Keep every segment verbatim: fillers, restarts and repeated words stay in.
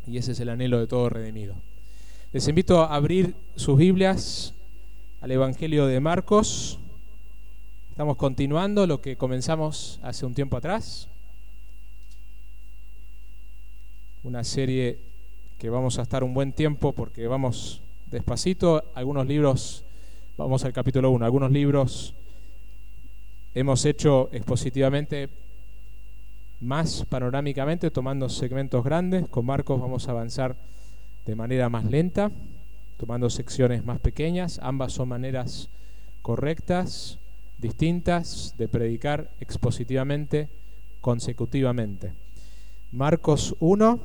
y ese es el anhelo de todo redimido. Les invito a abrir sus Biblias al Evangelio de Marcos. Estamos continuando lo que comenzamos hace un tiempo atrás, una serie que vamos a estar un buen tiempo porque vamos despacito. Algunos libros, vamos al capítulo uno, algunos libros hemos hecho expositivamente, más panorámicamente, tomando segmentos grandes. Con Marcos vamos a avanzar de manera más lenta, tomando secciones más pequeñas. Ambas son maneras correctas, distintas, de predicar expositivamente, consecutivamente. Marcos uno,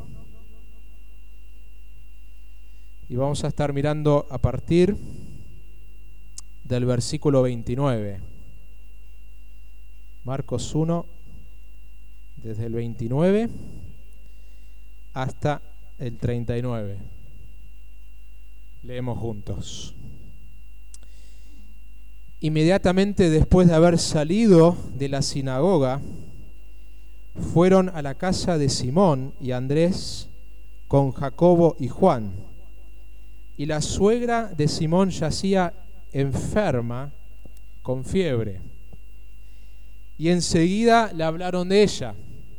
y vamos a estar mirando a partir del versículo veintinueve. Marcos uno, desde el veintinueve hasta el treinta y nueve. Leemos juntos. Inmediatamente después de haber salido de la sinagoga, fueron a la casa de Simón y Andrés con Jacobo y Juan. Y la suegra de Simón yacía enferma con fiebre. Y enseguida le hablaron de ella.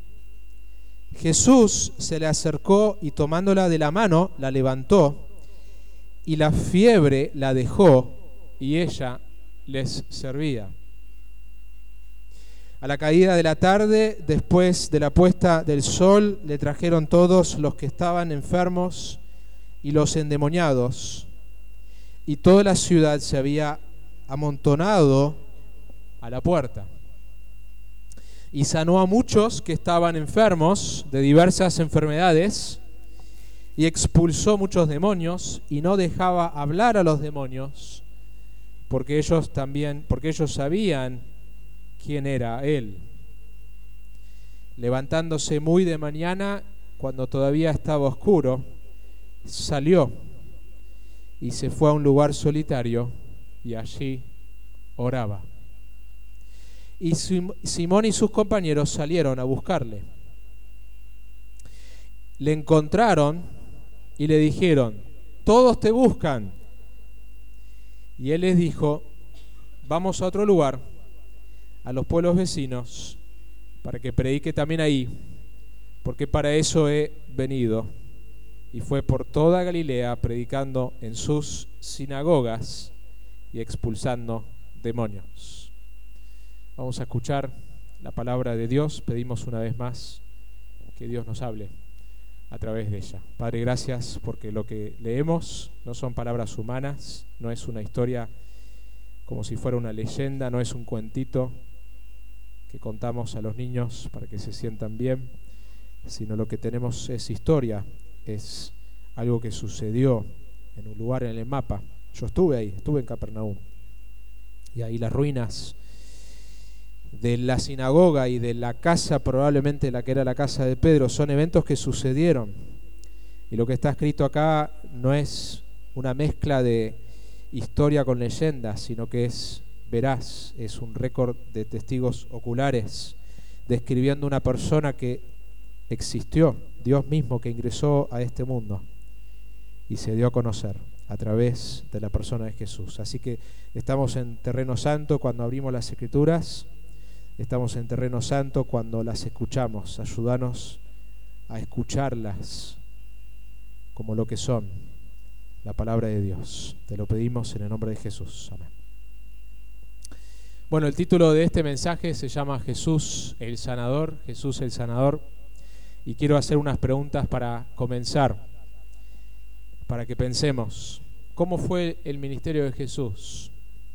Jesús se le acercó y tomándola de la mano, la levantó, y la fiebre la dejó, y ella les servía. A la caída de la tarde, después de la puesta del sol, le trajeron todos los que estaban enfermos y los endemoniados, y toda la ciudad se había amontonado a la puerta. Y sanó a muchos que estaban enfermos de diversas enfermedades, y expulsó muchos demonios, y no dejaba hablar a los demonios, porque ellos también, porque ellos sabían quién era él. Levantándose muy de mañana, cuando todavía estaba oscuro, salió y se fue a un lugar solitario, y allí oraba. Y Simón y sus compañeros salieron a buscarle. Le encontraron y le dijeron: todos te buscan. Y él les dijo: vamos a otro lugar, a los pueblos vecinos, para que predique también ahí, porque para eso he venido. Y fue por toda Galilea predicando en sus sinagogas y expulsando demonios. Vamos a escuchar la palabra de Dios. Pedimos una vez más que Dios nos hable a través de ella. Padre, gracias porque lo que leemos no son palabras humanas, no es una historia como si fuera una leyenda, no es un cuentito que contamos a los niños para que se sientan bien, sino lo que tenemos es historia, es algo que sucedió en un lugar en el mapa. Yo estuve ahí, estuve en Capernaum, y ahí las ruinas de la sinagoga y de la casa, probablemente la que era la casa de Pedro, son eventos que sucedieron. Y lo que está escrito acá no es una mezcla de historia con leyenda, sino que es veraz, es un récord de testigos oculares, describiendo una persona que existió, Dios mismo que ingresó a este mundo y se dio a conocer a través de la persona de Jesús. Así que estamos en terreno santo cuando abrimos las Escrituras. Estamos en terreno santo cuando las escuchamos. Ayúdanos a escucharlas como lo que son, la palabra de Dios. Te lo pedimos en el nombre de Jesús. Amén. Bueno, el título de este mensaje se llama Jesús el Sanador, Jesús el Sanador. Y quiero hacer unas preguntas para comenzar, para que pensemos. ¿Cómo fue el ministerio de Jesús?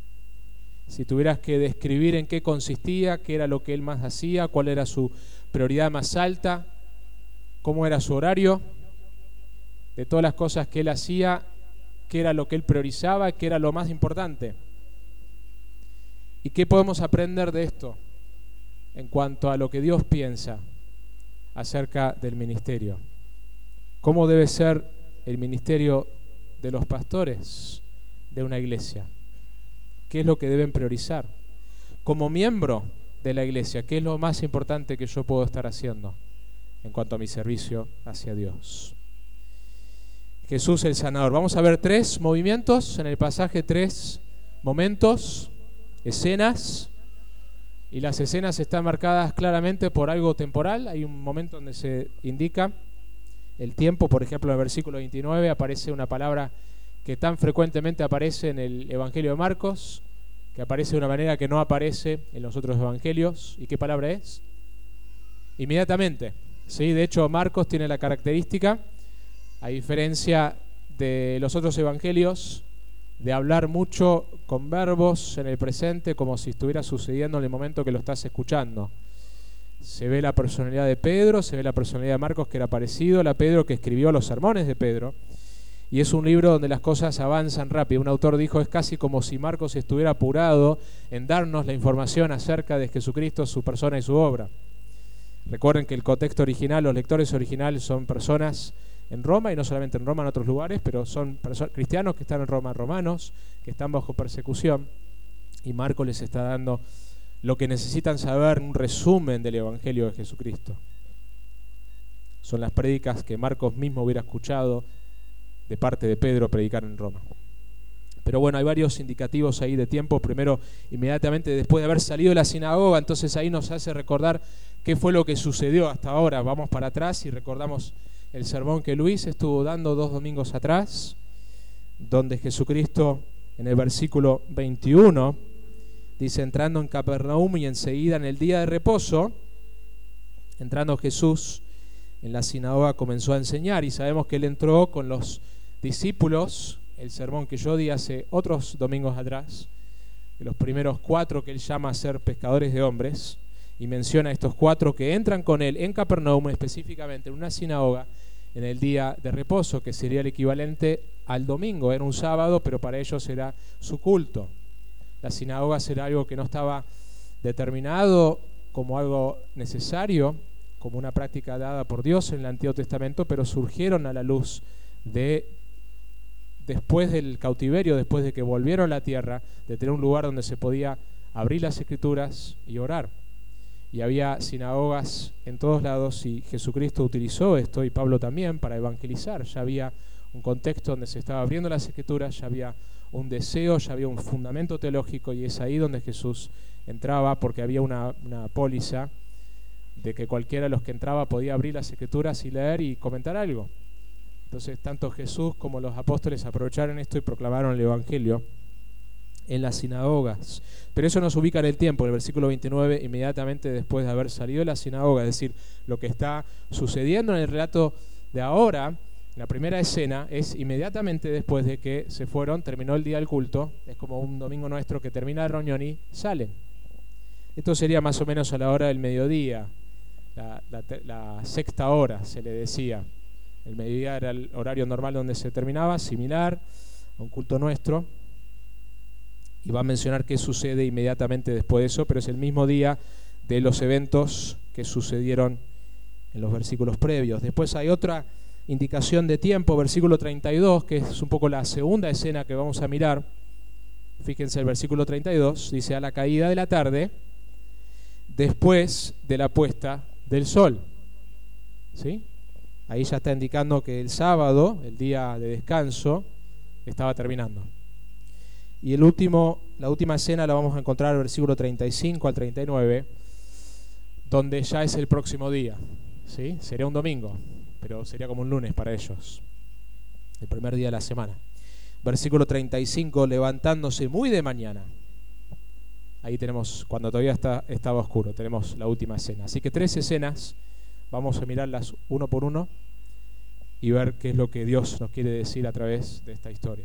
Si tuvieras que describir en qué consistía, qué era lo que él más hacía, cuál era su prioridad más alta, cómo era su horario, de todas las cosas que él hacía, qué era lo que él priorizaba, qué era lo más importante. ¿Y qué podemos aprender de esto en cuanto a lo que Dios piensa acerca del ministerio? ¿Cómo debe ser el ministerio de los pastores de una iglesia? ¿Qué es lo que deben priorizar? Como miembro de la iglesia, ¿qué es lo más importante que yo puedo estar haciendo en cuanto a mi servicio hacia Dios? Jesús el sanador. Vamos a ver tres movimientos en el pasaje, tres momentos, escenas, y las escenas están marcadas claramente por algo temporal. Hay un momento donde se indica el tiempo, por ejemplo en el versículo veintinueve aparece una palabra que tan frecuentemente aparece en el Evangelio de Marcos, que aparece de una manera que no aparece en los otros evangelios. ¿Y qué palabra es? Inmediatamente, ¿sí? De hecho, Marcos tiene la característica, a diferencia de los otros evangelios, de hablar mucho con verbos en el presente como si estuviera sucediendo en el momento que lo estás escuchando. Se ve la personalidad de Pedro, se ve la personalidad de Marcos, que era parecido a la Pedro que escribió los sermones de Pedro, y es un libro donde las cosas avanzan rápido. Un autor dijo, es casi como si Marcos estuviera apurado en darnos la información acerca de Jesucristo, su persona y su obra. Recuerden que el contexto original, los lectores originales son personas en Roma, y no solamente en Roma, en otros lugares, pero son cristianos que están en Roma, romanos, que están bajo persecución, y Marcos les está dando lo que necesitan saber, un resumen del Evangelio de Jesucristo. Son las prédicas que Marcos mismo hubiera escuchado de parte de Pedro predicar en Roma. Pero bueno, hay varios indicativos ahí de tiempo. Primero, inmediatamente después de haber salido de la sinagoga, entonces ahí nos hace recordar qué fue lo que sucedió hasta ahora. Vamos para atrás y recordamos el sermón que Luis estuvo dando dos domingos atrás, donde Jesucristo en el versículo veintiuno dice, entrando en Capernaum y enseguida en el día de reposo, entrando Jesús en la sinagoga comenzó a enseñar, y sabemos que él entró con los discípulos, el sermón que yo di hace otros domingos atrás, de los primeros cuatro que él llama a ser pescadores de hombres, y menciona a estos cuatro que entran con él en Capernaum, específicamente en una sinagoga, en el día de reposo, que sería el equivalente al domingo. Era un sábado, pero para ellos era su culto. La sinagoga era algo que no estaba determinado como algo necesario, como una práctica dada por Dios en el Antiguo Testamento, pero surgieron a la luz de después del cautiverio, después de que volvieron a la tierra, de tener un lugar donde se podía abrir las Escrituras y orar. Y había sinagogas en todos lados, y Jesucristo utilizó esto, y Pablo también, para evangelizar. Ya había un contexto donde se estaba abriendo las Escrituras, ya había un deseo, ya había un fundamento teológico, y es ahí donde Jesús entraba, porque había una, una póliza de que cualquiera de los que entraba podía abrir las Escrituras y leer y comentar algo. Entonces tanto Jesús como los apóstoles aprovecharon esto y proclamaron el Evangelio en las sinagogas. Pero eso nos ubica en el tiempo, en el versículo veintinueve, inmediatamente después de haber salido de la sinagoga, es decir, lo que está sucediendo en el relato de ahora, la primera escena, es inmediatamente después de que se fueron, terminó el día del culto, es como un domingo nuestro que termina la reunión y salen. Esto sería más o menos a la hora del mediodía, la, la, la sexta hora se le decía. El mediodía era el horario normal donde se terminaba, similar a un culto nuestro. Y va a mencionar qué sucede inmediatamente después de eso, pero es el mismo día de los eventos que sucedieron en los versículos previos. Después hay otra indicación de tiempo, versículo treinta y dos, que es un poco la segunda escena que vamos a mirar. Fíjense el versículo treinta y dos, dice, a la caída de la tarde, después de la puesta del sol. ¿Sí? Ahí ya está indicando que el sábado, el día de descanso, estaba terminando. Y el último, la última escena la vamos a encontrar en el versículo treinta y cinco al treinta y nueve, donde ya es el próximo día. ¿Sí? Sería un domingo, pero sería como un lunes para ellos, el primer día de la semana. Versículo treinta y cinco, levantándose muy de mañana. Ahí tenemos, cuando todavía está, estaba oscuro, tenemos la última escena. Así que tres escenas, vamos a mirarlas uno por uno y ver qué es lo que Dios nos quiere decir a través de esta historia.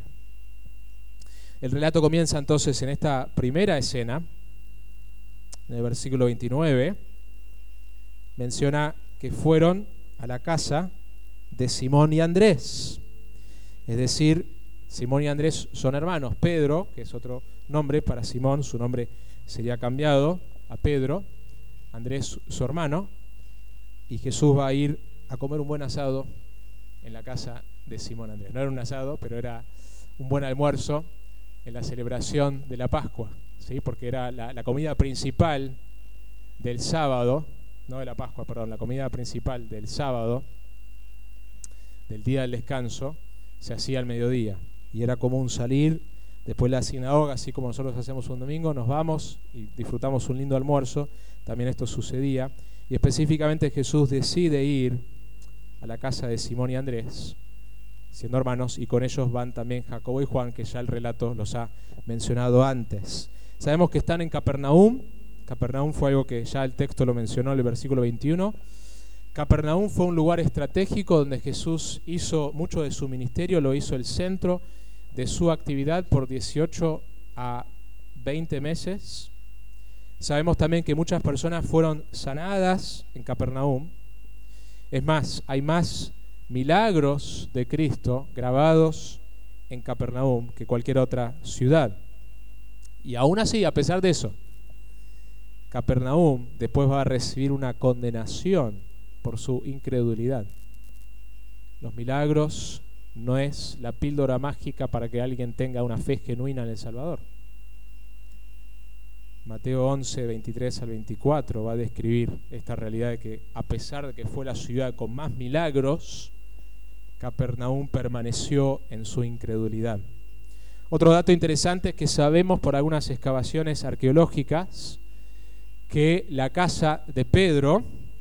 El relato comienza entonces en esta primera escena, en el versículo veintinueve, menciona que fueron a la casa de Simón y Andrés. Es decir, Simón y Andrés son hermanos. Pedro, que es otro nombre para Simón, su nombre sería cambiado a Pedro, Andrés su hermano, y Jesús va a ir a comer un buen asado en la casa de Simón y Andrés. No era un asado, pero era un buen almuerzo en la celebración de la Pascua, ¿sí? Porque era la, la comida principal del sábado, no de la Pascua, perdón, la comida principal del sábado, del día del descanso, se hacía al mediodía. Y era común salir después de la sinagoga, así como nosotros hacemos un domingo, nos vamos y disfrutamos un lindo almuerzo. También esto sucedía. Y específicamente Jesús decide ir a la casa de Simón y Andrés, siendo hermanos, y con ellos van también Jacobo y Juan, que ya el relato los ha mencionado antes. Sabemos que están en Capernaum. Capernaum fue algo que ya el texto lo mencionó en el versículo veintiuno. Capernaum fue un lugar estratégico donde Jesús hizo mucho de su ministerio, lo hizo el centro de su actividad por dieciocho a veinte meses. Sabemos también que muchas personas fueron sanadas en Capernaum. Es más, hay más milagros de Cristo grabados en Capernaum que cualquier otra ciudad. Y aún así, a pesar de eso, Capernaum después va a recibir una condenación por su incredulidad. Los milagros no es la píldora mágica para que alguien tenga una fe genuina en el Salvador. Mateo once, veintitrés al veinticuatro va a describir esta realidad de que a pesar de que fue la ciudad con más milagros, Capernaum permaneció en su incredulidad. Otro dato interesante es que sabemos por algunas excavaciones arqueológicas que la casa de Pedro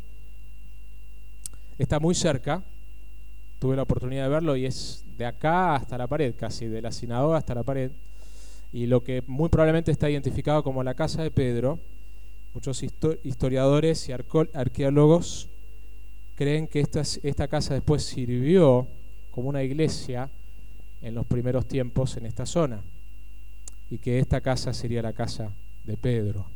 está muy cerca. Tuve la oportunidad de verlo y es de acá hasta la pared, casi de la sinagoga hasta la pared. Y lo que muy probablemente está identificado como la casa de Pedro, muchos historiadores y arqueólogos creen que esta, esta casa después sirvió como una iglesia en los primeros tiempos en esta zona, y que esta casa sería la casa de Pedro.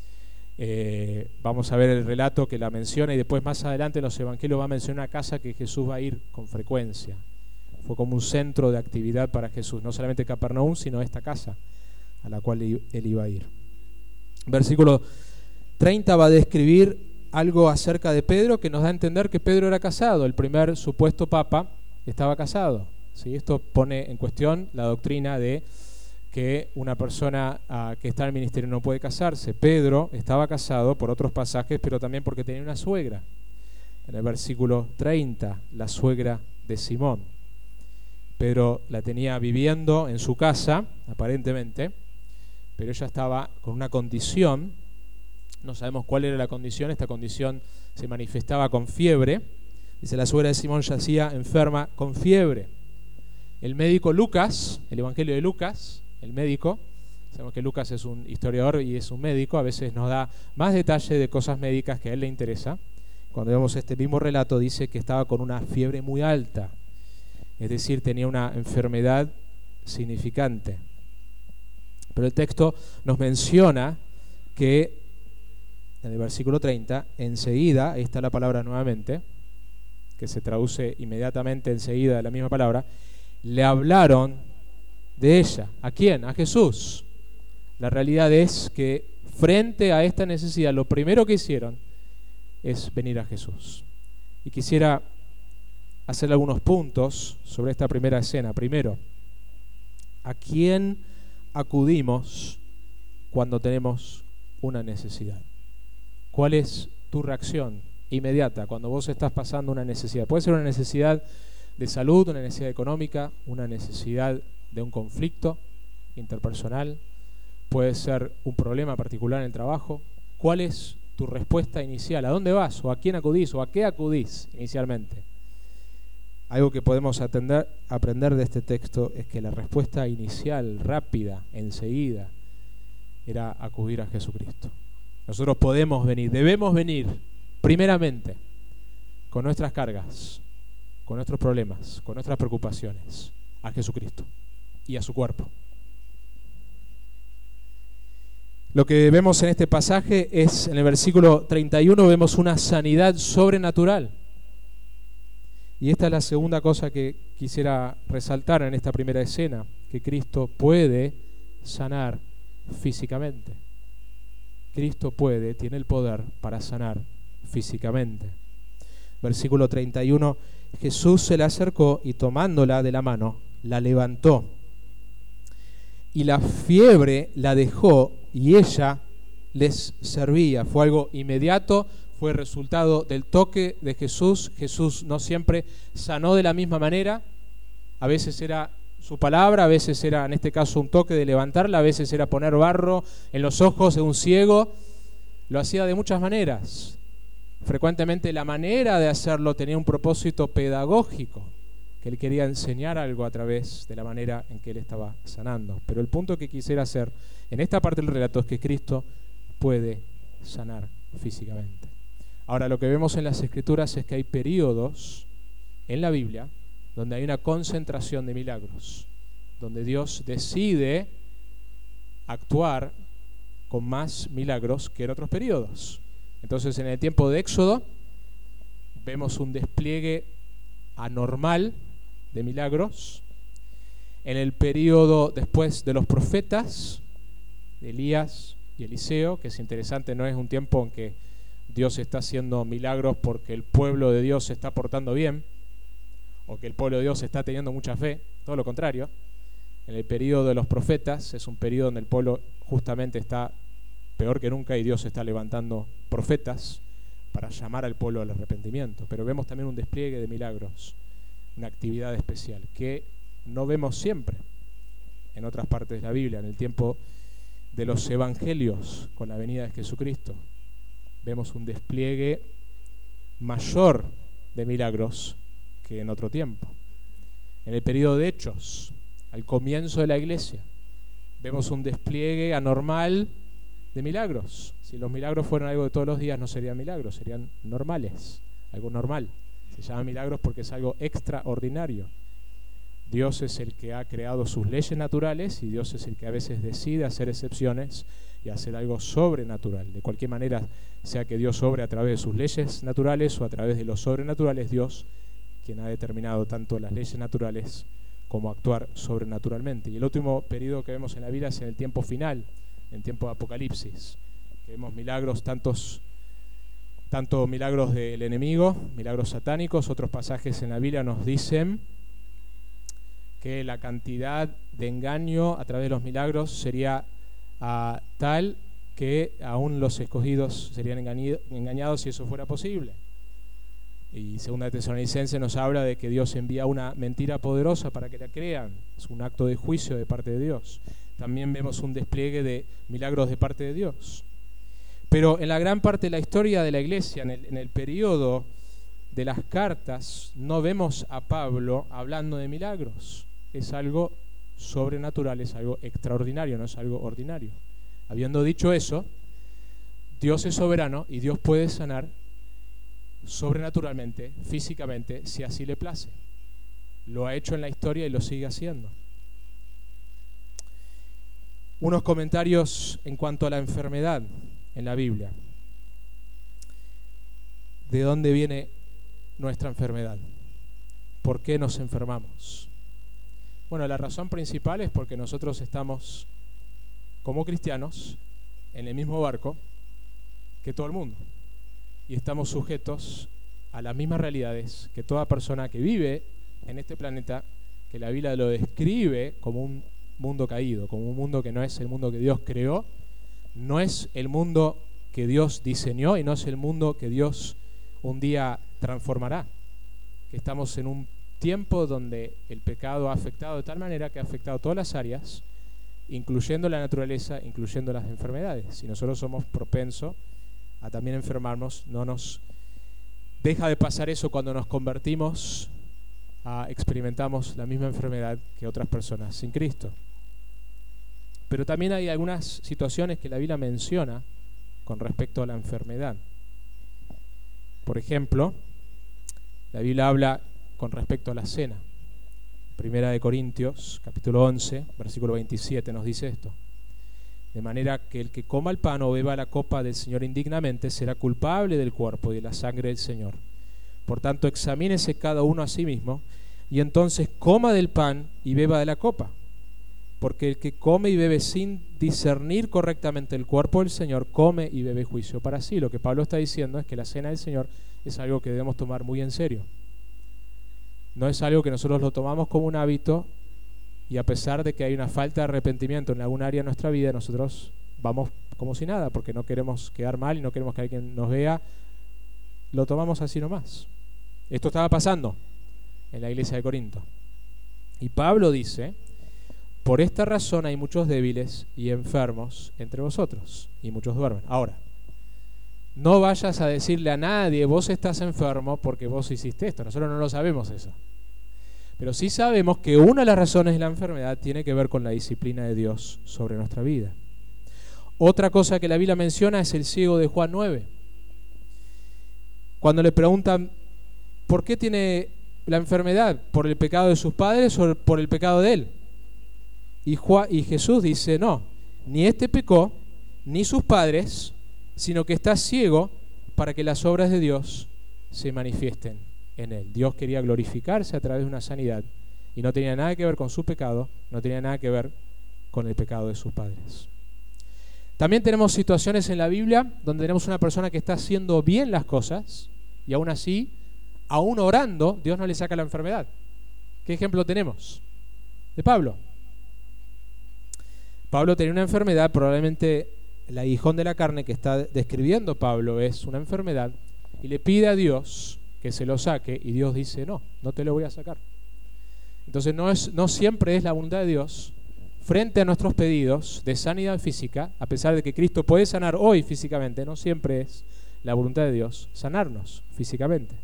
Eh, vamos a ver el relato que la menciona, y después más adelante en los evangelios va a mencionar una casa que Jesús va a ir con frecuencia. Fue como un centro de actividad para Jesús, no solamente Capernaum, sino esta casa a la cual él iba a ir. Versículo treinta va a describir algo acerca de Pedro que nos da a entender que Pedro era casado. El primer supuesto papa estaba casado, ¿sí? Esto pone en cuestión la doctrina de que una persona uh, que está en el ministerio no puede casarse. Pedro estaba casado por otros pasajes, pero también porque tenía una suegra. En el versículo treinta, la suegra de Simón. Pedro la tenía viviendo en su casa, aparentemente, pero ella estaba con una condición. No sabemos cuál era la condición. Esta condición se manifestaba con fiebre. Dice, la suegra de Simón yacía enferma con fiebre. El médico Lucas, el Evangelio de Lucas, el médico, sabemos que Lucas es un historiador y es un médico, a veces nos da más detalle de cosas médicas que a él le interesa. Cuando vemos este mismo relato, dice que estaba con una fiebre muy alta, es decir, tenía una enfermedad significante. Pero el texto nos menciona que en el versículo treinta, enseguida, ahí está la palabra nuevamente, que se traduce inmediatamente enseguida de la misma palabra, le hablaron de ella. ¿A quién? A Jesús. La realidad es que frente a esta necesidad, lo primero que hicieron es venir a Jesús. Y quisiera hacer algunos puntos sobre esta primera escena. Primero, ¿a quién acudimos cuando tenemos una necesidad? ¿Cuál es tu reacción inmediata cuando vos estás pasando una necesidad? Puede ser una necesidad de salud, una necesidad económica, una necesidad de un conflicto interpersonal, puede ser un problema particular en el trabajo. ¿Cuál es tu respuesta inicial? ¿A dónde vas? ¿O a quién acudís? ¿O a qué acudís inicialmente? Algo que podemos atender, aprender de este texto es que la respuesta inicial, rápida, enseguida, era acudir a Jesucristo. Nosotros podemos venir, debemos venir, primeramente, con nuestras cargas, con nuestros problemas, con nuestras preocupaciones, a Jesucristo y a su cuerpo. Lo que vemos en este pasaje es, en el versículo treinta y uno, vemos una sanidad sobrenatural. Y esta es la segunda cosa que quisiera resaltar en esta primera escena, que Cristo puede sanar físicamente. Cristo puede, tiene el poder para sanar físicamente. Versículo treinta y uno, Jesús se le acercó y tomándola de la mano, la levantó. Y la fiebre la dejó y ella les servía. Fue algo inmediato, fue resultado del toque de Jesús. Jesús no siempre sanó de la misma manera A veces era su palabra, a veces era, en este caso, un toque de levantarla, a veces era poner barro en los ojos de un ciego. Lo hacía de muchas maneras. Frecuentemente la manera de hacerlo tenía un propósito pedagógico, que él quería enseñar algo a través de la manera en que él estaba sanando. Pero el punto que quisiera hacer en esta parte del relato es que Cristo puede sanar físicamente. Ahora, lo que vemos en las Escrituras es que hay periodos en la Biblia donde hay una concentración de milagros, donde Dios decide actuar con más milagros que en otros periodos. Entonces, en el tiempo de Éxodo vemos un despliegue anormal de milagros. En el periodo después de los profetas, de Elías y Eliseo, que es interesante, no es un tiempo en que Dios está haciendo milagros porque el pueblo de Dios se está portando bien, o que el pueblo de Dios está teniendo mucha fe, todo lo contrario. En el periodo de los profetas es un periodo donde el pueblo justamente está peor que nunca y Dios está levantando profetas para llamar al pueblo al arrepentimiento. Pero vemos también un despliegue de milagros, una actividad especial que no vemos siempre en otras partes de la Biblia. En el tiempo de los evangelios, con la venida de Jesucristo, vemos un despliegue mayor de milagros que en otro tiempo. En el periodo de Hechos, al comienzo de la iglesia, vemos un despliegue anormal de milagros. Si los milagros fueran algo de todos los días, no serían milagros, serían normales, algo normal. Se llama milagros porque es algo extraordinario. Dios es el que ha creado sus leyes naturales y Dios es el que a veces decide hacer excepciones y hacer algo sobrenatural. De cualquier manera, sea que Dios obre a través de sus leyes naturales o a través de lo sobrenatural, es Dios quien ha determinado tanto las leyes naturales como actuar sobrenaturalmente. Y el último periodo que vemos en la Biblia es en el tiempo final, en el tiempo de Apocalipsis, que vemos milagros, tantos, tanto milagros del enemigo, milagros satánicos. Otros pasajes en la Biblia nos dicen que la cantidad de engaño a través de los milagros sería uh, tal que aún los escogidos serían engañi- engañados si eso fuera posible. Y segunda de Tesalonicenses nos habla de que Dios envía una mentira poderosa para que la crean. Es un acto de juicio de parte de Dios. También vemos un despliegue de milagros de parte de Dios. Pero en la gran parte de la historia de la iglesia, en el, en el periodo de las cartas, no vemos a Pablo hablando de milagros. Es algo sobrenatural, es algo extraordinario, no es algo ordinario. Habiendo dicho eso, Dios es soberano y Dios puede sanar sobrenaturalmente, físicamente, si así le place. Lo ha hecho en la historia y lo sigue haciendo. Unos comentarios en cuanto a la enfermedad en la Biblia. ¿De dónde viene nuestra enfermedad? ¿Por qué nos enfermamos? Bueno, la razón principal es porque nosotros estamos, como cristianos, en el mismo barco que todo el mundo. Y estamos sujetos a las mismas realidades que toda persona que vive en este planeta, que la Biblia lo describe como un mundo caído, como un mundo que no es el mundo que Dios creó, no es el mundo que Dios diseñó y no es el mundo que Dios un día transformará. Que estamos en un tiempo donde el pecado ha afectado de tal manera que ha afectado todas las áreas, incluyendo la naturaleza, incluyendo las enfermedades. Y nosotros somos propensos a también enfermarnos. No nos deja de pasar eso cuando nos convertimos, a, experimentamos la misma enfermedad que otras personas sin Cristo. Pero también hay algunas situaciones que la Biblia menciona con respecto a la enfermedad. Por ejemplo, la Biblia habla con respecto a la cena. Primera de Corintios, capítulo once, versículo veintisiete, nos dice esto: de manera que el que coma el pan o beba la copa del Señor indignamente será culpable del cuerpo y de la sangre del Señor. Por tanto, examínese cada uno a sí mismo, y entonces coma del pan y beba de la copa. Porque el que come y bebe sin discernir correctamente el cuerpo del Señor, come y bebe juicio para sí. Lo que Pablo está diciendo es que la cena del Señor es algo que debemos tomar muy en serio. No es algo que nosotros lo tomamos como un hábito, y a pesar de que hay una falta de arrepentimiento en algún área de nuestra vida, nosotros vamos como si nada, porque no queremos quedar mal y no queremos que alguien nos vea. Lo tomamos así nomás. Esto estaba pasando en la iglesia de Corinto. Y Pablo dice, por esta razón hay muchos débiles y enfermos entre vosotros, y muchos duermen. Ahora, no vayas a decirle a nadie, vos estás enfermo porque vos hiciste esto. Nosotros no lo sabemos eso. Pero sí sabemos que una de las razones de la enfermedad tiene que ver con la disciplina de Dios sobre nuestra vida. Otra cosa que la Biblia menciona es el ciego de Juan nueve. Cuando le preguntan, ¿por qué tiene la enfermedad? ¿Por el pecado de sus padres o por el pecado de él? Y, Juan, y Jesús dice, no, ni este pecó, ni sus padres, sino que está ciego para que las obras de Dios se manifiesten en él. Dios quería glorificarse a través de una sanidad y no tenía nada que ver con su pecado, no tenía nada que ver con el pecado de sus padres. También tenemos situaciones en la Biblia donde tenemos una persona que está haciendo bien las cosas y aún así, aún orando, Dios no le saca la enfermedad. ¿Qué ejemplo tenemos? De Pablo. Pablo tenía una enfermedad, probablemente el aguijón de la carne que está describiendo Pablo es una enfermedad, y le pide a Dios que se lo saque, y Dios dice, no, no te lo voy a sacar. Entonces no, es, no siempre es la voluntad de Dios, frente a nuestros pedidos de sanidad física, a pesar de que Cristo puede sanar hoy físicamente, no siempre es la voluntad de Dios sanarnos físicamente.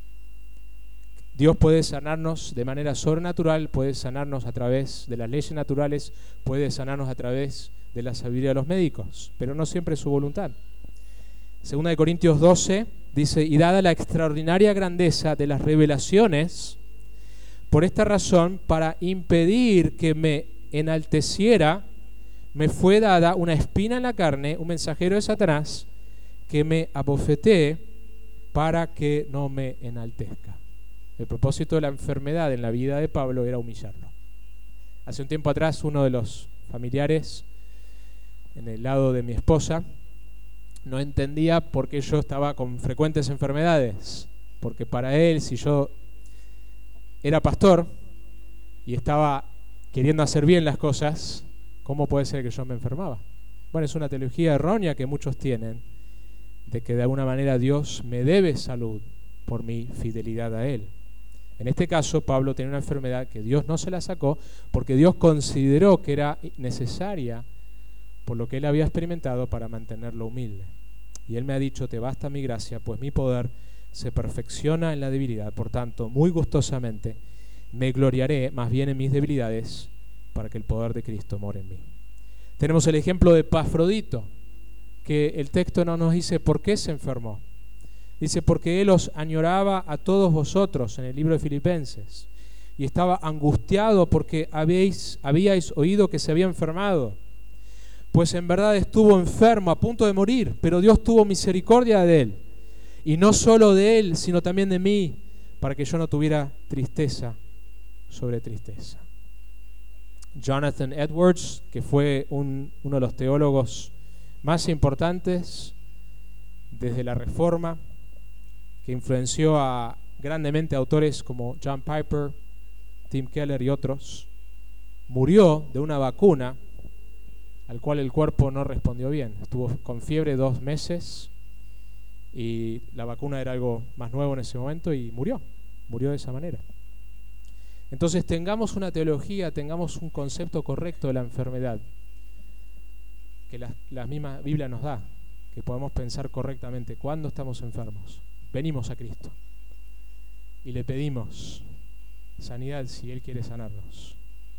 Dios puede sanarnos de manera sobrenatural, puede sanarnos a través de las leyes naturales, puede sanarnos a través de la sabiduría de los médicos, pero no siempre es su voluntad. Segunda de Corintios doce dice, y dada la extraordinaria grandeza de las revelaciones, por esta razón, para impedir que me enalteciera, me fue dada una espina en la carne, un mensajero de Satanás, que me abofetee para que no me enaltezca. El propósito de la enfermedad en la vida de Pablo era humillarlo. Hace un tiempo atrás, uno de los familiares en el lado de mi esposa no entendía por qué yo estaba con frecuentes enfermedades, porque para él, si yo era pastor y estaba queriendo hacer bien las cosas, ¿cómo puede ser que yo me enfermaba? Bueno, es una teología errónea que muchos tienen, de que de alguna manera Dios me debe salud por mi fidelidad a Él. En este caso, Pablo tenía una enfermedad que Dios no se la sacó porque Dios consideró que era necesaria por lo que él había experimentado para mantenerlo humilde. Y él me ha dicho, te basta mi gracia, pues mi poder se perfecciona en la debilidad. Por tanto, muy gustosamente me gloriaré más bien en mis debilidades para que el poder de Cristo more en mí. Tenemos el ejemplo de Epafrodito, que el texto no nos dice por qué se enfermó. Dice, porque él os añoraba a todos vosotros, en el libro de Filipenses, y estaba angustiado porque habéis, habíais oído que se había enfermado. Pues en verdad estuvo enfermo, a punto de morir, pero Dios tuvo misericordia de él, y no solo de él, sino también de mí, para que yo no tuviera tristeza sobre tristeza. Jonathan Edwards, que fue un, uno de los teólogos más importantes desde la Reforma, que influenció a grandemente autores como John Piper, Tim Keller y otros, murió de una vacuna al cual el cuerpo no respondió bien. Estuvo con fiebre dos meses y la vacuna era algo más nuevo en ese momento y murió, murió de esa manera. Entonces tengamos una teología, tengamos un concepto correcto de la enfermedad, que la, la misma Biblia nos da, que podamos pensar correctamente cuándo estamos enfermos. Venimos a Cristo y le pedimos sanidad si Él quiere sanarnos.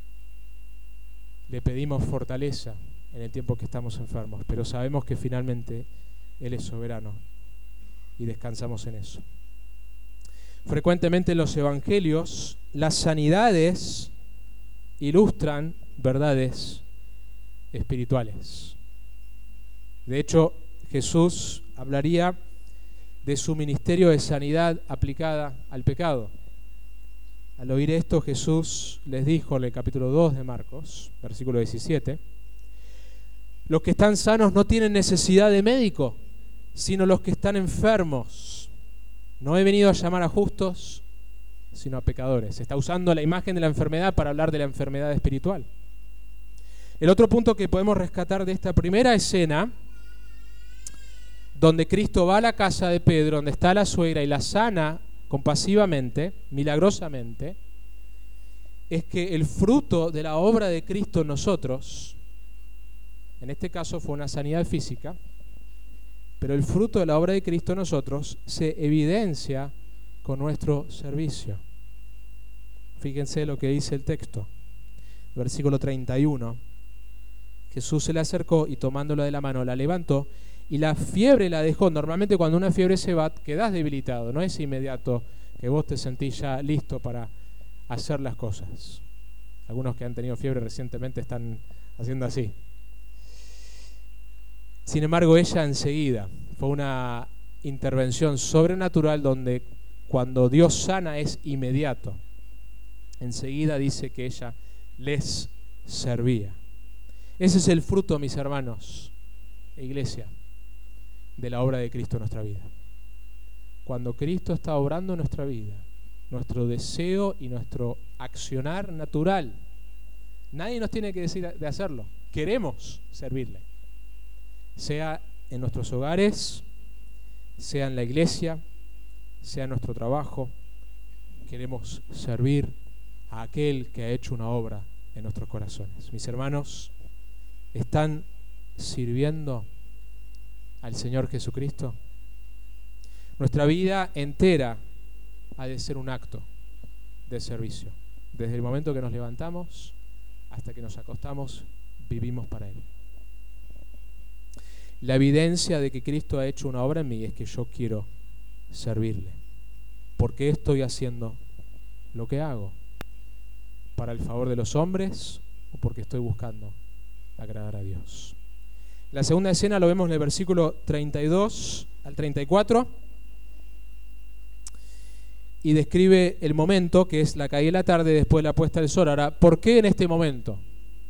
Le pedimos fortaleza en el tiempo que estamos enfermos, pero sabemos que finalmente Él es soberano y descansamos en eso. Frecuentemente en los evangelios las sanidades ilustran verdades espirituales. De hecho, Jesús hablaría de su ministerio de sanidad aplicada al pecado. Al oír esto, Jesús les dijo en el capítulo dos de Marcos, versículo diecisiete, los que están sanos no tienen necesidad de médico, sino los que están enfermos. No he venido a llamar a justos, sino a pecadores. Está usando la imagen de la enfermedad para hablar de la enfermedad espiritual. El otro punto que podemos rescatar de esta primera escena, donde Cristo va a la casa de Pedro, donde está la suegra y la sana compasivamente, milagrosamente, es que el fruto de la obra de Cristo en nosotros, en este caso fue una sanidad física, pero el fruto de la obra de Cristo en nosotros se evidencia con nuestro servicio. Fíjense lo que dice el texto, versículo treinta y uno. Jesús se le acercó y tomándola de la mano la levantó y la fiebre la dejó. Normalmente cuando una fiebre se va, quedás debilitado, no es inmediato que vos te sentís ya listo para hacer las cosas. Algunos que han tenido fiebre recientemente están haciendo así. Sin embargo, ella enseguida, fue una intervención sobrenatural donde cuando Dios sana es inmediato. Enseguida dice que ella les servía. Ese es el fruto, mis hermanos, iglesia, de la obra de Cristo en nuestra vida. Cuando Cristo está obrando en nuestra vida, nuestro deseo y nuestro accionar natural, nadie nos tiene que decir de hacerlo, queremos servirle. Sea en nuestros hogares, sea en la iglesia, sea en nuestro trabajo, queremos servir a aquel que ha hecho una obra en nuestros corazones. Mis hermanos, ¿están sirviendo al Señor Jesucristo? Nuestra vida entera ha de ser un acto de servicio. Desde el momento que nos levantamos hasta que nos acostamos, vivimos para Él. La evidencia de que Cristo ha hecho una obra en mí es que yo quiero servirle. ¿Por qué estoy haciendo lo que hago? ¿Para el favor de los hombres o porque estoy buscando agradar a Dios? La segunda escena lo vemos en el versículo treinta y dos al treinta y cuatro y describe el momento que es la caída de la tarde después de la puesta del sol. Ahora, ¿por qué en este momento?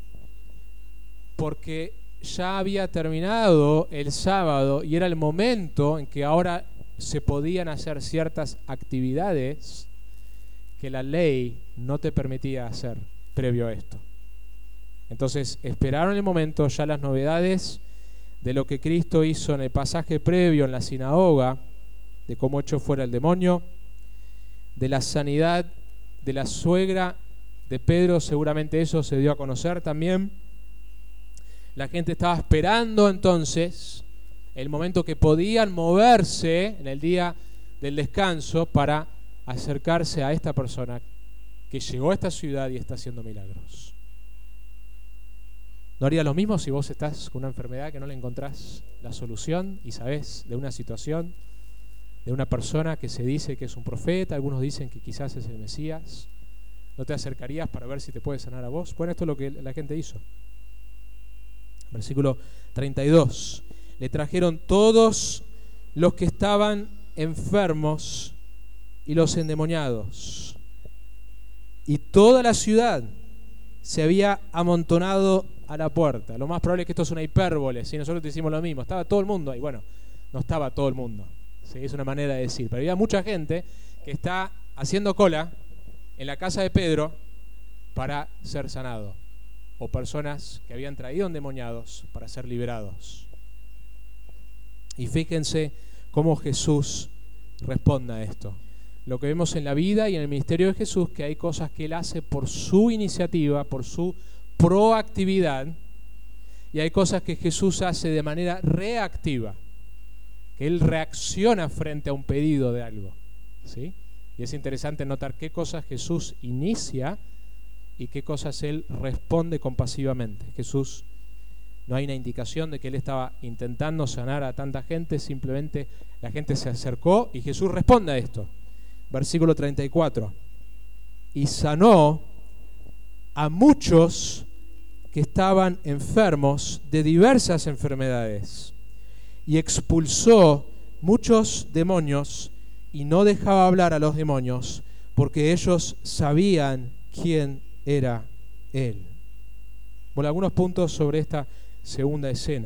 Porque ya había terminado el sábado y era el momento en que ahora se podían hacer ciertas actividades que la ley no te permitía hacer previo a esto. Entonces esperaron el momento, ya las novedades de lo que Cristo hizo en el pasaje previo en la sinagoga, de cómo echó fuera el demonio, de la sanidad de la suegra de Pedro, seguramente eso se dio a conocer también. La gente estaba esperando entonces el momento que podían moverse en el día del descanso para acercarse a esta persona que llegó a esta ciudad y está haciendo milagros. ¿No haría lo mismo si vos estás con una enfermedad que no le encontrás la solución y sabés de una situación, de una persona que se dice que es un profeta, algunos dicen que quizás es el Mesías? ¿No te acercarías para ver si te puede sanar a vos? Bueno, esto es lo que la gente hizo. Versículo treinta y dos. Le trajeron todos los que estaban enfermos y los endemoniados. Y toda la ciudad se había amontonado a la puerta. Lo más probable es que esto es una hipérbole. Si nosotros decimos lo mismo, estaba todo el mundo ahí. Bueno, no estaba todo el mundo. ¿Sí? Es una manera de decir. Pero había mucha gente que está haciendo cola en la casa de Pedro para ser sanado. O personas que habían traído endemoniados para ser liberados. Y fíjense cómo Jesús responde a esto. Lo que vemos en la vida y en el ministerio de Jesús, que hay cosas que Él hace por su iniciativa, por su proactividad, y hay cosas que Jesús hace de manera reactiva, que Él reacciona frente a un pedido de algo, ¿sí? Y es interesante notar qué cosas Jesús inicia y qué cosas Él responde compasivamente. Jesús, no hay una indicación de que Él estaba intentando sanar a tanta gente, simplemente la gente se acercó y Jesús responde a esto. Versículo treinta y cuatro. Y sanó a muchos que estaban enfermos de diversas enfermedades y expulsó muchos demonios y no dejaba hablar a los demonios porque ellos sabían quién era Él. Bueno, algunos puntos sobre esta segunda escena.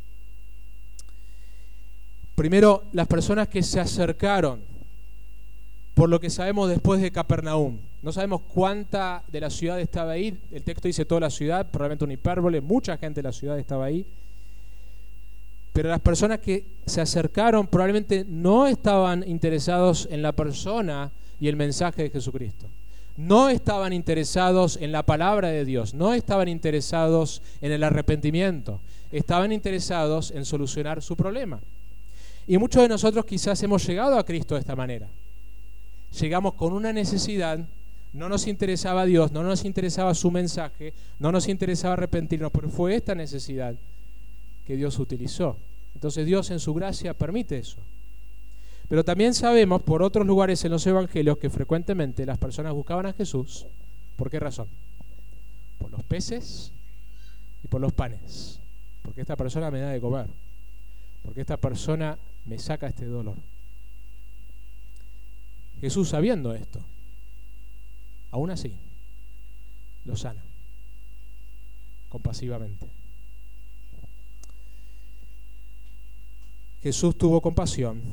Primero, las personas que se acercaron, por lo que sabemos después de Capernaum. No sabemos cuánta de la ciudad estaba ahí. El texto dice toda la ciudad, probablemente una hipérbole, mucha gente de la ciudad estaba ahí. Pero las personas que se acercaron probablemente no estaban interesados en la persona y el mensaje de Jesucristo. no estaban interesados en la palabra de Dios, no estaban interesados en el arrepentimiento, estaban interesados en solucionar su problema. Y muchos de nosotros quizás hemos llegado a Cristo de esta manera. Llegamos con una necesidad, no nos interesaba Dios, no nos interesaba su mensaje, no nos interesaba arrepentirnos, pero fue esta necesidad que Dios utilizó. Entonces Dios en su gracia permite eso. Pero también sabemos por otros lugares en los evangelios que frecuentemente las personas buscaban a Jesús. ¿Por qué razón? Por los peces y por los panes. Porque esta persona me da de comer. Porque esta persona me saca este dolor. Jesús, sabiendo esto, aún así, lo sana compasivamente. Jesús tuvo compasión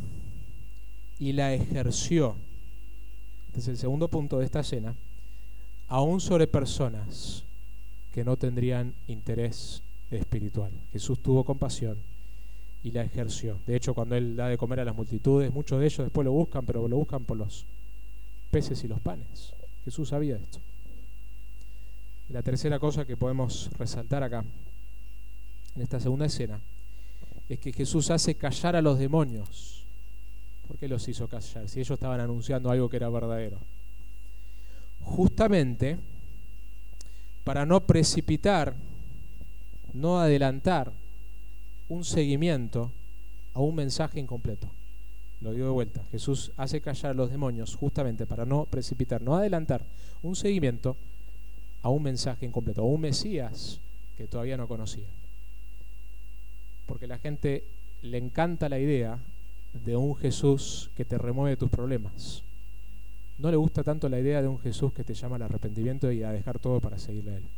y la ejerció. Este es el segundo punto de esta cena, aún sobre personas que no tendrían interés espiritual. Jesús tuvo compasión y la ejerció. De hecho, cuando Él da de comer a las multitudes, muchos de ellos después lo buscan, pero lo buscan por los peces y los panes. Jesús sabía esto. Y la tercera cosa que podemos resaltar acá, en esta segunda escena, es que Jesús hace callar a los demonios. ¿Por qué los hizo callar? Si ellos estaban anunciando algo que era verdadero. Justamente para no precipitar, no adelantar un seguimiento a un mensaje incompleto. Lo digo de vuelta. Jesús hace callar a los demonios justamente para no precipitar, no adelantar un seguimiento a un mensaje incompleto, a un Mesías que todavía no conocían. Porque a la gente le encanta la idea de un Jesús que te remueve tus problemas. No le gusta tanto la idea de un Jesús que te llama al arrepentimiento y a dejar todo para seguirle a Él.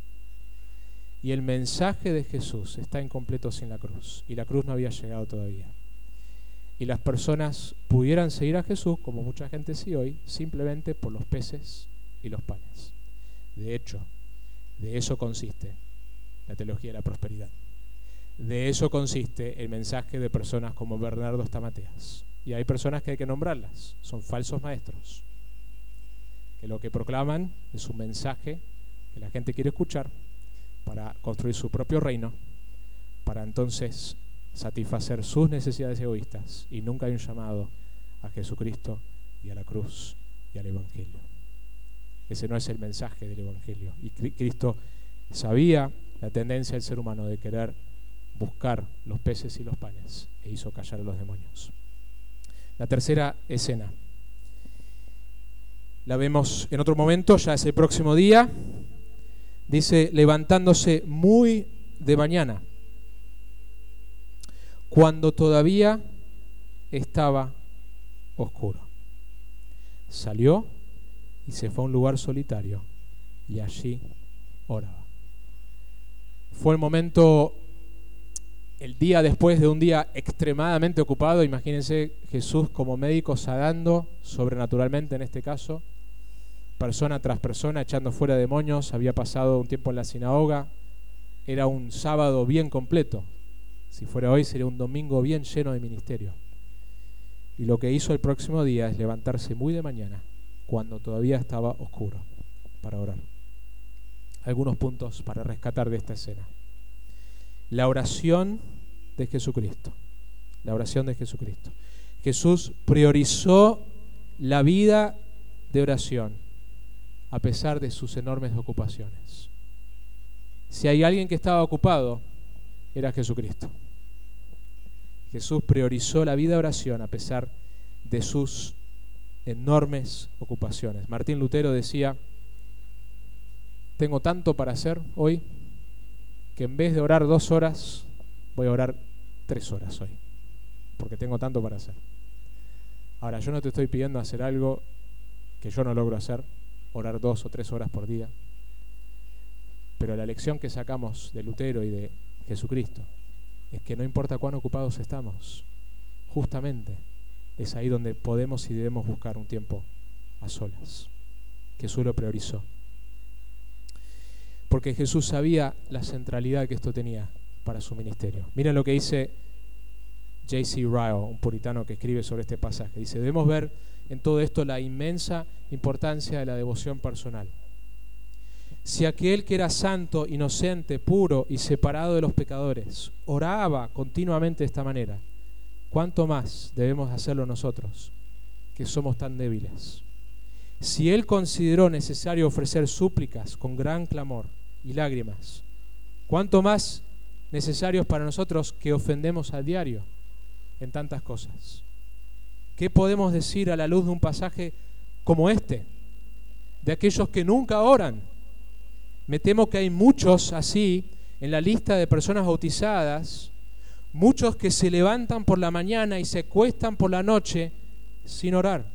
Y el mensaje de Jesús está incompleto sin la cruz, y la cruz no había llegado todavía. Y las personas pudieran seguir a Jesús, como mucha gente sí hoy, simplemente por los peces y los panes. De hecho, de eso consiste la teología de la prosperidad. De eso consiste el mensaje de personas como Bernardo Stamateas. Y hay personas que hay que nombrarlas, son falsos maestros, que lo que proclaman es un mensaje que la gente quiere escuchar para construir su propio reino, para entonces satisfacer sus necesidades egoístas, y nunca hay un llamado a Jesucristo y a la cruz y al Evangelio. Ese no es el mensaje del Evangelio. Y Cristo sabía la tendencia del ser humano de querer buscar los peces y los panes, e hizo callar a los demonios. La tercera escena la vemos en otro momento, ya es el próximo día. Dice, levantándose muy de mañana, cuando todavía estaba oscuro, salió y se fue a un lugar solitario y allí oraba. Fue el momento, el día después de un día extremadamente ocupado. Imagínense Jesús como médico sanando sobrenaturalmente, en este caso, persona tras persona, echando fuera demonios. Había pasado un tiempo en la sinagoga. Era un sábado bien completo. Si fuera hoy sería un domingo bien lleno de ministerio. Y lo que hizo el próximo día es levantarse muy de mañana, cuando todavía estaba oscuro, para orar. Algunos puntos para rescatar de esta escena. La oración de Jesucristo. La oración de Jesucristo. Jesús priorizó la vida de oración a pesar de sus enormes ocupaciones. Si hay alguien que estaba ocupado, era Jesucristo. Jesús priorizó la vida de oración a pesar de sus enormes ocupaciones. Martín Lutero decía, tengo tanto para hacer hoy que en vez de orar dos horas, voy a orar tres horas hoy, porque tengo tanto para hacer. Ahora, yo no te estoy pidiendo hacer algo que yo no logro hacer, orar dos o tres horas por día, pero la lección que sacamos de Lutero y de Jesucristo es que no importa cuán ocupados estamos, justamente es ahí donde podemos y debemos buscar un tiempo a solas. Jesús lo priorizó, porque Jesús sabía la centralidad que esto tenía para su ministerio. Miren lo que dice J C Ryle, un puritano que escribe sobre este pasaje. Dice, debemos ver en todo esto la inmensa importancia de la devoción personal. Si aquel que era santo, inocente, puro y separado de los pecadores oraba continuamente de esta manera, ¿cuánto más debemos hacerlo nosotros, que somos tan débiles? Si él consideró necesario ofrecer súplicas con gran clamor y lágrimas, ¿cuánto más necesarios para nosotros que ofendemos a diario en tantas cosas? ¿Qué podemos decir a la luz de un pasaje como este, de aquellos que nunca oran? Me temo que hay muchos así en la lista de personas bautizadas, muchos que se levantan por la mañana y se acuestan por la noche sin orar,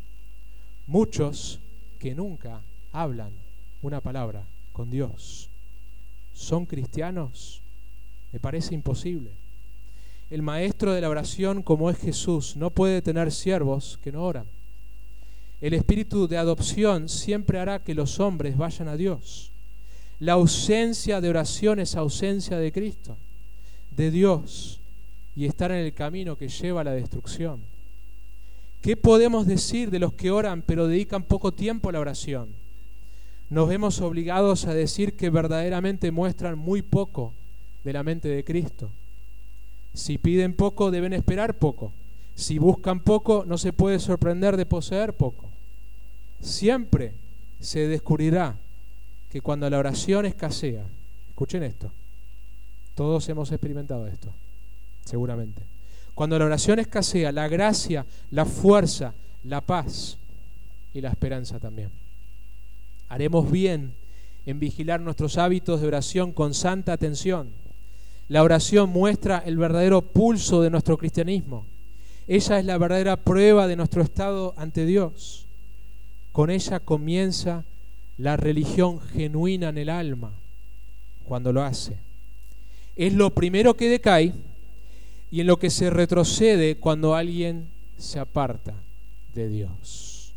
muchos que nunca hablan una palabra con Dios. ¿Son cristianos? Me parece imposible. El maestro de la oración, como es Jesús, no puede tener siervos que no oran. El espíritu de adopción siempre hará que los hombres vayan a Dios. La ausencia de oración es ausencia de Cristo, de Dios, y estar en el camino que lleva a la destrucción. ¿Qué podemos decir de los que oran pero dedican poco tiempo a la oración? Nos vemos obligados a decir que verdaderamente muestran muy poco de la mente de Cristo. Si piden poco, deben esperar poco. Si buscan poco, no se puede sorprender de poseer poco. Siempre se descubrirá que cuando la oración escasea, escuchen esto, todos hemos experimentado esto, seguramente. Cuando la oración escasea, la gracia, la fuerza, la paz y la esperanza también. Haremos bien en vigilar nuestros hábitos de oración con santa atención. La oración muestra el verdadero pulso de nuestro cristianismo. Ella es la verdadera prueba de nuestro estado ante Dios. Con ella comienza la religión genuina en el alma, cuando lo hace. Es lo primero que decae y en lo que se retrocede cuando alguien se aparta de Dios.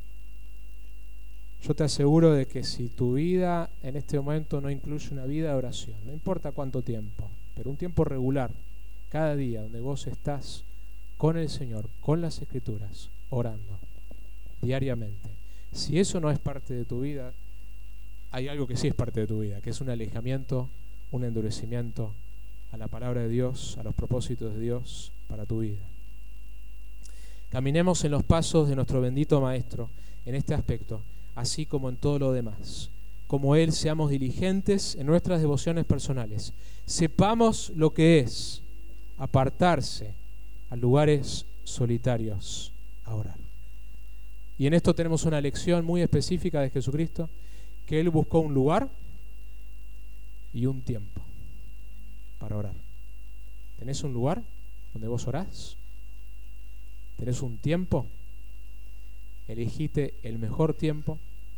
Yo te aseguro de que si tu vida en este momento no incluye una vida de oración, no importa cuánto tiempo, pero un tiempo regular, cada día donde vos estás con el Señor, con las Escrituras, orando diariamente, si eso no es parte de tu vida, hay algo que sí es parte de tu vida, que es un alejamiento, un endurecimiento a la palabra de Dios, a los propósitos de Dios para tu vida. Caminemos en los pasos de nuestro bendito Maestro en este aspecto, así como en todo lo demás. Como Él, seamos diligentes en nuestras devociones personales. Sepamos lo que es apartarse a lugares solitarios a orar. Y en esto tenemos una lección muy específica de Jesucristo, que Él buscó un lugar y un tiempo para orar. ¿Tenés un lugar donde vos orás? ¿Tenés un tiempo? Elegite el mejor tiempo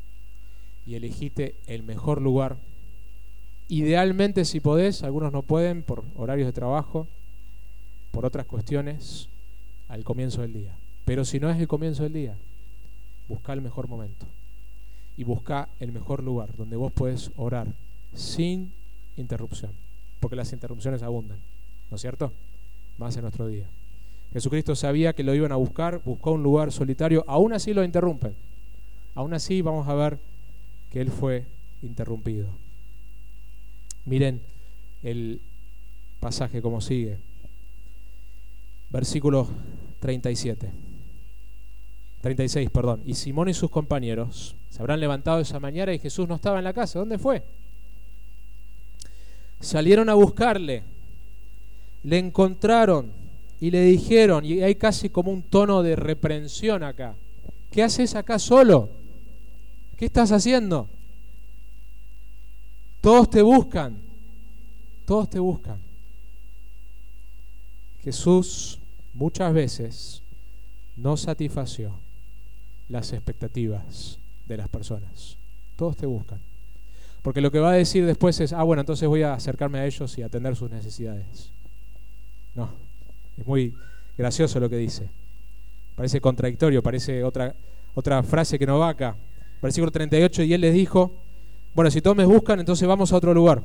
y elegite el mejor lugar. Idealmente, si podés, algunos no pueden por horarios de trabajo, por otras cuestiones, al comienzo del día. Pero si no es el comienzo del día, busca el mejor momento y busca el mejor lugar donde vos podés orar sin interrupción, porque las interrupciones abundan, ¿no es cierto? Más en nuestro día. Jesucristo sabía que lo iban a buscar, buscó un lugar solitario, aún así lo interrumpen. Aún así vamos a ver que Él fue interrumpido. Miren el pasaje como sigue. Versículo treinta y siete. treinta y seis, perdón. Y Simón y sus compañeros se habrán levantado esa mañana y Jesús no estaba en la casa. ¿Dónde fue? Salieron a buscarle, le encontraron y le dijeron, y hay casi como un tono de reprensión acá: ¿qué haces acá solo? ¿Qué estás haciendo? Todos te buscan, todos te buscan. Jesús muchas veces no satisfació las expectativas de las personas. Todos te buscan. Porque lo que va a decir después es: ah, bueno, entonces voy a acercarme a ellos y atender sus necesidades. No, es muy gracioso lo que dice. Parece contradictorio, parece otra, otra frase que no va acá. Versículo treinta y ocho, y Él les dijo: bueno, si todos me buscan, entonces vamos a otro lugar,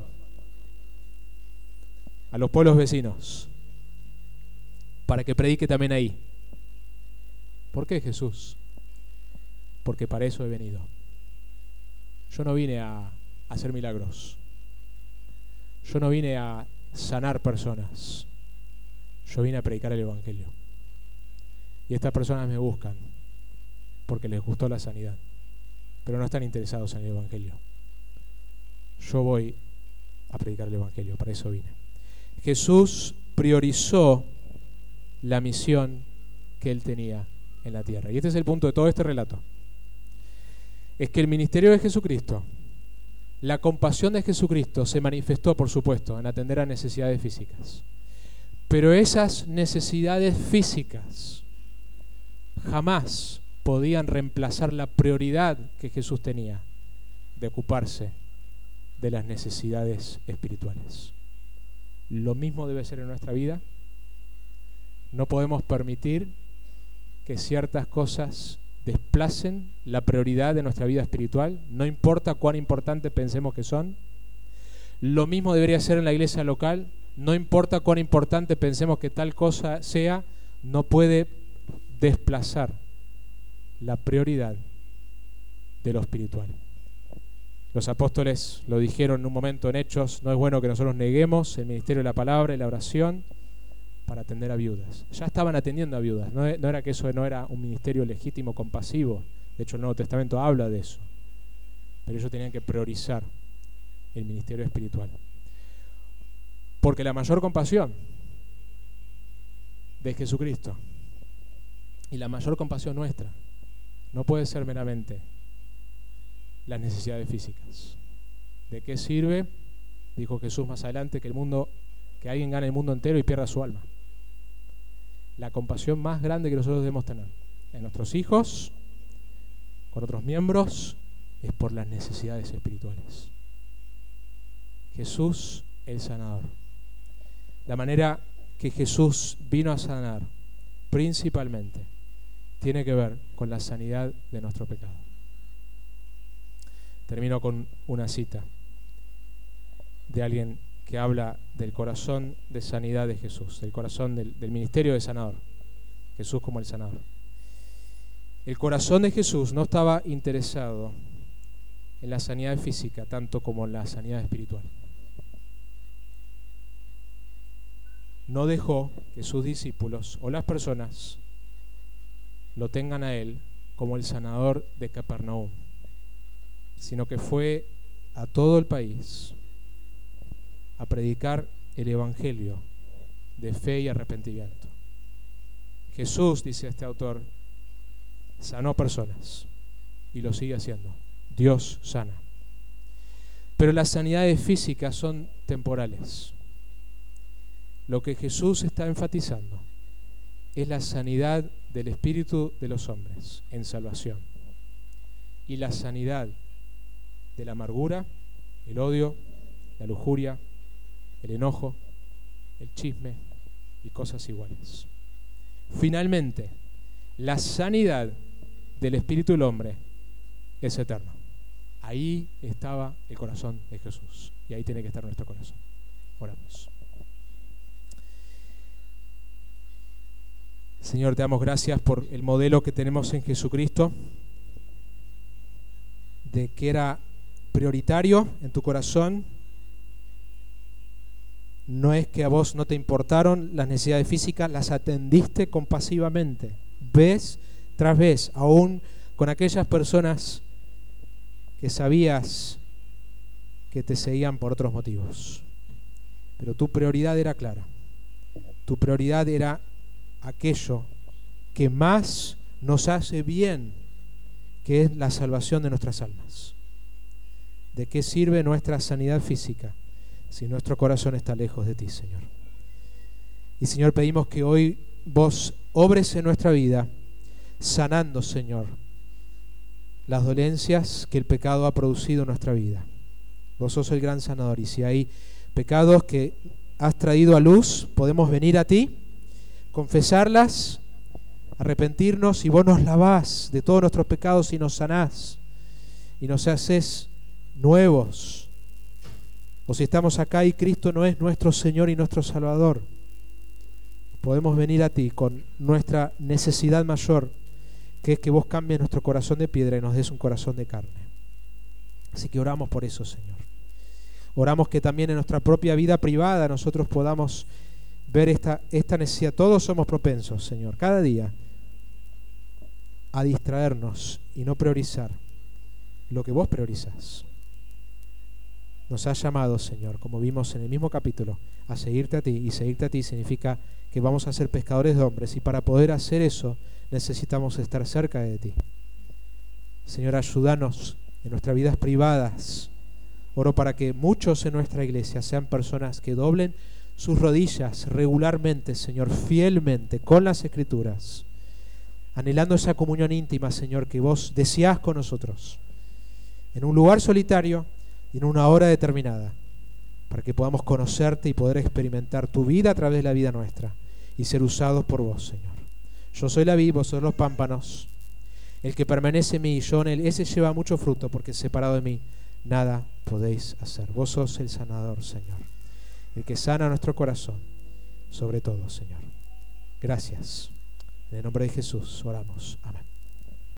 a los pueblos vecinos, para que predique también ahí. ¿Por qué, Jesús? porque para eso he venido. Yo no vine a, a hacer milagros. Yo no vine a sanar personas. Yo vine a predicar el Evangelio. Y estas personas me buscan porque les gustó la sanidad, pero no están interesados en el Evangelio. Yo voy a predicar el Evangelio, para eso vine. Jesús priorizó la misión que él tenía en la tierra. Y este es el punto de todo este relato. Es que el ministerio de Jesucristo, la compasión de Jesucristo se manifestó, por supuesto, en atender a necesidades físicas. Pero esas necesidades físicas jamás podían reemplazar la prioridad que Jesús tenía de ocuparse de las necesidades espirituales. Lo mismo debe ser en nuestra vida. No podemos permitir que ciertas cosas desplacen la prioridad de nuestra vida espiritual, no importa cuán importante pensemos que son. Lo mismo debería ser en la iglesia local, no importa cuán importante pensemos que tal cosa sea, no puede desplazar la prioridad de lo espiritual. Los apóstoles lo dijeron en un momento en Hechos: no es bueno que nosotros neguemos el ministerio de la palabra y la oración para atender a viudas. Ya estaban atendiendo a viudas, no, no era que eso no era un ministerio legítimo, compasivo. De hecho, el Nuevo Testamento habla de eso. Pero ellos tenían que priorizar el ministerio espiritual. Porque la mayor compasión de Jesucristo y la mayor compasión nuestra no puede ser meramente las necesidades físicas. ¿De qué sirve, dijo Jesús más adelante, que el mundo, que alguien gane el mundo entero y pierda su alma? La compasión más grande que nosotros debemos tener en nuestros hijos, con otros miembros, es por las necesidades espirituales. Jesús, el sanador. La manera que Jesús vino a sanar, principalmente, tiene que ver con la sanidad de nuestro pecado. Termino con una cita de alguien que habla del corazón de sanidad de Jesús, del corazón del, del ministerio de sanador, Jesús como el sanador. El corazón de Jesús no estaba interesado en la sanidad física tanto como en la sanidad espiritual. No dejó que sus discípulos o las personas lo tengan a él como el sanador de Capernaum, sino que fue a todo el país a predicar el evangelio de fe y arrepentimiento. Jesús, dice este autor, sanó personas y lo sigue haciendo. Dios sana. Pero las sanidades físicas son temporales. Lo que Jesús está enfatizando es la sanidad del espíritu de los hombres en salvación y la sanidad de la amargura, el odio, la lujuria, el enojo, el chisme y cosas iguales. Finalmente, la sanidad del espíritu del hombre es eterna. Ahí estaba el corazón de Jesús y ahí tiene que estar nuestro corazón. Oramos. Señor, te damos gracias por el modelo que tenemos en Jesucristo, de que era prioritario en tu corazón. No es que a vos no te importaron las necesidades físicas, las atendiste compasivamente, vez tras vez, aún con aquellas personas que sabías que te seguían por otros motivos. Pero tu prioridad era clara. Tu prioridad era aquello que más nos hace bien, que es la salvación de nuestras almas. ¿De qué sirve nuestra sanidad física si nuestro corazón está lejos de ti, Señor? Y Señor, pedimos que hoy vos obres en nuestra vida, sanando, Señor, las dolencias que el pecado ha producido en nuestra vida. Vos sos el gran sanador, y si hay pecados que has traído a luz, podemos venir a ti, confesarlas, arrepentirnos, y vos nos lavás de todos nuestros pecados y nos sanás y nos haces nuevos. O si estamos acá y Cristo no es nuestro Señor y nuestro Salvador, podemos venir a ti con nuestra necesidad mayor, que es que vos cambies nuestro corazón de piedra y nos des un corazón de carne. Así que oramos por eso, Señor. Oramos que también en nuestra propia vida privada nosotros podamos ver esta, esta necesidad. Todos somos propensos, Señor, cada día a distraernos y no priorizar lo que vos priorizás. Nos has llamado, Señor, como vimos en el mismo capítulo, a seguirte a ti, y seguirte a ti significa que vamos a ser pescadores de hombres, y para poder hacer eso necesitamos estar cerca de ti. Señor, ayúdanos en nuestras vidas privadas. Oro para que muchos en nuestra iglesia sean personas que doblen sus rodillas regularmente, Señor, fielmente, con las Escrituras, anhelando esa comunión íntima, Señor, que vos deseás con nosotros, en un lugar solitario y en una hora determinada, para que podamos conocerte y poder experimentar tu vida a través de la vida nuestra y ser usados por vos, Señor. Yo soy la vid, vos sois los pámpanos. El que permanece en mí y yo en él, ese lleva mucho fruto, porque separado de mí nada podéis hacer. Vos sos el sanador, Señor, el que sana nuestro corazón, sobre todo, Señor. Gracias. En el nombre de Jesús oramos. Amén.